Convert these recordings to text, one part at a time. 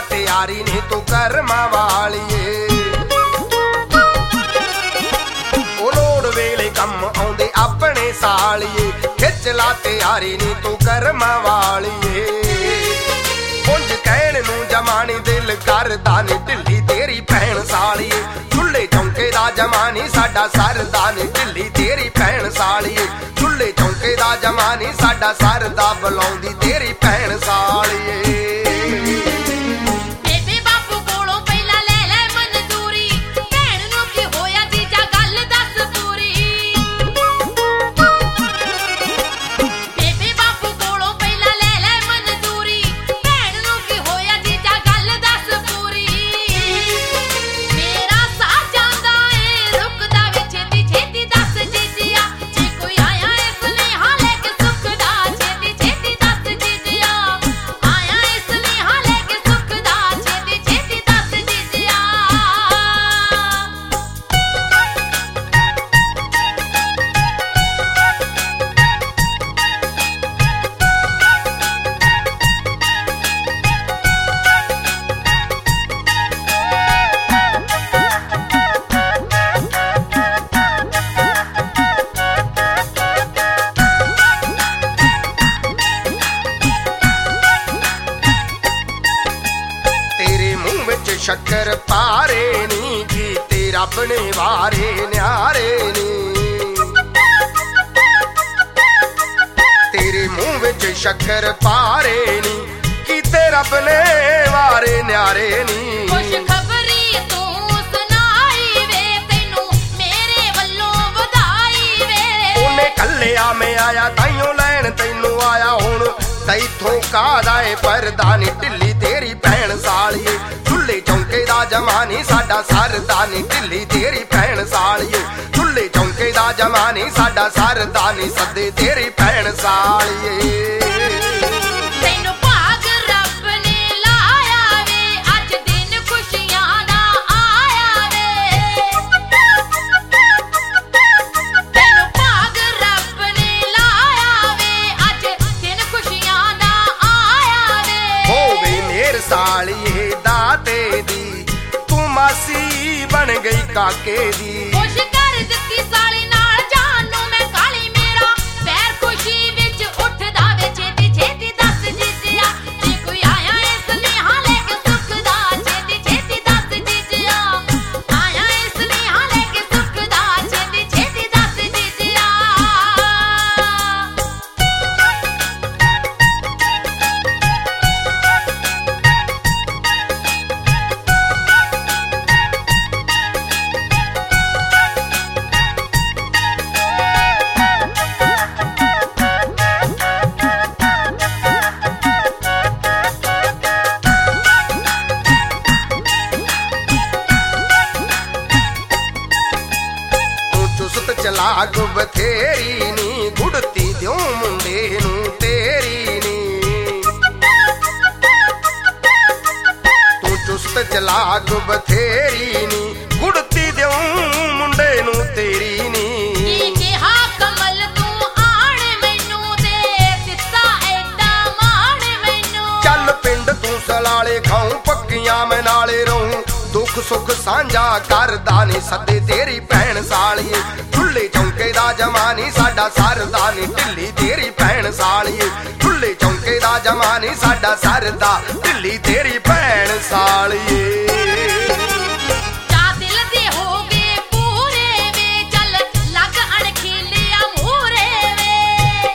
ਤਿਆਰੀ ਨੀ ਤੂੰ ਕਰਮਾਂ ਵਾਲੀਏ। ਉਹ ਲੋੜ ਵੇਲੇ ਕੰਮ ਆਉਂਦੇ ਆਪਣੇ ਸਾਲੀਏ, ਖਿੱਚ ਲਾ ਤਿਆਰੀ ਨੀ ਤੂੰ ਕਰਮਾਂ ਵਾਲੀਏ। ਉਂਝ ਕਹਿਣ ਨੂੰ ਜਮਾਨੀ ਦਿਲ ਕਰਦਾ ਨੀ ਢਿੱਲੀ ਤੇਰੀ ਭੈਣ ਸਾਲੀਏ। ਚੁੱਲ੍ਹੇ ਚੌਂਕੇ ਦਾ ਜਮਾਨੀ ਸਾਡਾ ਸਰਦਾ ਨੀ ਢਿੱਲੀ ਤੇਰੀ ਭੈਣ ਸਾਲੀਏ। ਚੁੱਲ੍ਹੇ ਚੌਂਕੇ ਦਾ ਜਮਾਨੀ ਸਾਡਾ ਸਰਦਾ ਬੁਲਾਉਂਦੀ ਤੇਰੀ ਭੈਣ ਸਾਲੀਏ। ਸ਼ੱਕਰ ਪਾਰੇ ਨੀ ਕੀਤੇ ਰੱਬ ਨੇ ਵਾਰੇ ਨਿਆਰੇ ਨੀ। ਤੇਰੇ ਮੂੰਹ ਵਿੱਚ ਸ਼ੱਕਰ ਪਾਰੇ ਨੀ ਕੀਤੇ ਰੱਬ ਨੇ ਵਾਰੇ ਨਿਆਰੇ ਨੀ। ਖੁਸ਼ਖਬਰੀ ਤੂੰ ਸੁਣਾਈ ਵੇ, ਤੈਨੂੰ ਮੇਰੇ ਵੱਲੋਂ ਵਧਾਈ ਵੇ। ਉਹਨੇ ਕੱਲਿਆ ਮੈਂ ਆਇਆ ਤਾਈਓ ਲੈਣ ਤੈਨੂੰ ਆਇਆ, ਹੁਣ ਤੈਥੋਂ ਕਾਹਦਾ ਏ ਪਰਦਾ ਨੀ ਢਿੱਲੀ ਤੇਰੀ ਭੈਣ ਸਾਲੀਏ। ਚੁੱਲ੍ਹੇ ਚੌਂਕੇ ਦਾ ਜਮਾਨੀ ਸਾਡਾ ਸਰਦਾ ਨੀ ਢਿੱਲੀ ਤੇਰੀ ਭੈਣ ਸਾਲੀਏ। ਚੁੱਲ੍ਹੇ ਚੌਂਕੇ ਦਾ ਜਮਾਨੀ ਸਾਡਾ ਸਰਦਾ ਨੀ ਸੱਦੇ ਤੇਰੀ ਭੈਣ ਸਾਲੀਏ। ਤੈਨੂੰ ਭਾਗ ਰੱਬ ਨੇ ਲਾਇਆ ਵੇ, ਅੱਜ ਦਿਨ ਖੁਸ਼ੀਆਂ ਦਾ ਆਇਆ ਵੇ। ਤੈਨੂੰ ਭਾਗ ਰੱਬ ਨੇ ਲਾਇਆ ਵੇ, ਅੱਜ ਦਿਨ ਖੁਸ਼ੀਆਂ ਦਾ ਆਇਆ ਵੇ। ਹੋਵੇ ਮੇਰ ਸਾਲੀਏ ਦਾਤੇ ਦੀ, ਤੂੰ ਮਾਸੀ ਬਣ ਗਈ ਕਾਕੇ ਦੀ। ਖੁਸ਼ ਕਰ ਦਿੱਤੀ ਸਾਲੀ ਨਾਲ ਜਾਨ ਨੂੰ ਮੈਂ ਕਾਲੀ, ਮੇਰਾ ਪੈਰ ਖੁਸ਼ੀ ਵਿੱਚ ਉੱਠਦਾ ਵੇ। ਛੇਤੀ ਛੇਤੀ ਦੱਸ ਜੀਜਿਆ, ਜੇ ਕੋਈ ਆਇਆ ਏ ਸੁਨੇਹਾ ਲੈ ਕੇ ਸੁੱਖ ਦਾ। ਛੇਤੀ ਛੇਤੀ ਦੱਸ ਜੀਜਿਆ, ਆਇਆ ਏ ਸੁਨੇਹਾ ਲੈ ਕੇ ਸੁੱਖ ਦਾ। ਛੇਤੀ ਛੇਤੀ ਦੱਸ ਜੀਜਿਆ। ਚਲਾਕ ਬਥੇਰੀ ਨੀ, ਗੁੜਤੀ ਦਿਓ ਮੁੰਡੇ ਨੂੰ ਤੇਰੀ ਨੀ। ਤੂੰ ਚੁਸਤ ਚਲਾਕ ਬਥੇਰੀ ਨੀ, ਗੁੜਤੀ ਦਿਓ ਮੁੰਡੇ ਨੂੰ ਤੇਰੀ ਨੀ। ਕੀ ਕਿਹਾ ਕਮਲ ਤੂੰ ਆਣ ਮੈਨੂੰ, ਦੇ ਦਿੱਤਾ ਐਡਾ ਮਾਣ ਮੈਨੂੰ। ਚੱਲ ਪਿੰਡ ਤੂੰ ਸਲਾਲੇ ਖਾਉ ਪੱਕੀਆਂ ਮੈਂ ਨਾਲੇ ਰਹੂੰ, ਦੁੱਖ ਸੁੱਖ ਸਾਂਝਾ ਕਰਦਾ ਨੀ ਸੱਦੇ ਤੇਰੀ ਭੈਣ ਸਾਲੀਏ। ਚੁੱਲ੍ਹੇ ਚੌਂਕੇ ਦਾ ਜਮਾਨੀ ਸਾਡਾ ਸਰਦਾ ਨੀ ਢਿੱਲੀ ਤੇਰੀ ਭੈਣ ਸਾਲੀਏ। ਚੁੱਲ੍ਹੇ ਚੌਂਕੇ ਦਾ ਜਮਾਨੀ ਸਾਡਾ ਸਰਦਾ ਢਿੱਲੀ ਤੇਰੀ ਭੈਣ ਸਾਲੀਏ। ਚਾਅ ਦਿਲ ਦੇ ਹੋ ਗਏ ਪੂਰੇ ਵੇ, ਚੱਲ ਲੱਗ ਅਣਖੀਲਿਆ ਮੂਹਰੇ ਵੇ।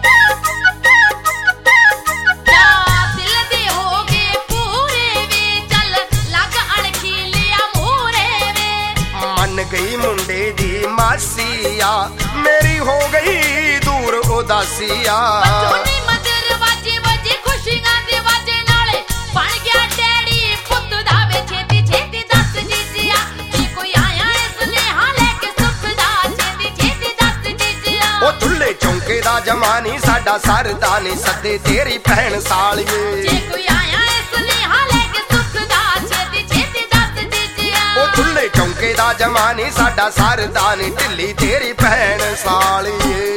ਚਾਅ ਦਿਲ ਦੇ ਹੋ ਗਏ ਪੂਰੇ ਵੇ, ਚੱਲ ਲੱਗ ਅਣਖੀਲਿਆ ਮੂਹਰੇ ਵੇ। ਮੰਨ ਗਈ ਮੁੰਡੇ ਦੀ ਮਾਸੀਆ, ਮੇਰੀ ਹੋ ਗਈ ਦੂਰ ਉਦਾਸੀਆ। ਬੱਚੋਨੀ ਮਦਰ ਵਾਜੇ ਵਾਜੇ ਖੁਸ਼ੀਆਂ ਦੇ ਵਾਜੇ ਨਾਲੇ ਬਣ ਗਿਆ ਡੈਡੀ ਪੁੱਤ ਦਾ ਵੇ। ਛੇਤੀ ਛੇਤੀ ਦੱਸ ਜੀਜਿਆ, ਜੇ ਕੋਈ ਆਇਆ ਏ ਸੁਨੇਹਾ ਲੈ ਕੇ ਸੁੱਖ ਦਾ। ਛੇਤੀ ਛੇਤੀ ਦੱਸ ਜੀਜਿਆ। ਉਹ ਚੁੱਲ੍ਹੇ ਚੌਂਕੇ ਦਾ ਜਮਾਨੀ ਸਾਡਾ ਸਰਦਾ ਨੀ ਸੱਦੇ ਤੇਰੀ ਭੈਣ ਸਾਲੀਏ। ਜੇ ਕੋਈ ਆਇਆ ਏ ਸੁਨੇਹਾ ਲੈ ਕੇ ਸੁੱਖ ਦਾ। ਛੇਤੀ ਛੇਤੀ ਦੱਸ ਜੀਜਿਆ। ਉਹ ਚੁੱਲ੍ਹੇ ਚੌਂਕੇ ਦਾ ਜਮਾਨੀ ਸਾਡਾ ਸਰਦਾ ਨੀ ਢਿੱਲੀ ਤੇਰੀ ਭੈਣ ਸਾਲੀਏ।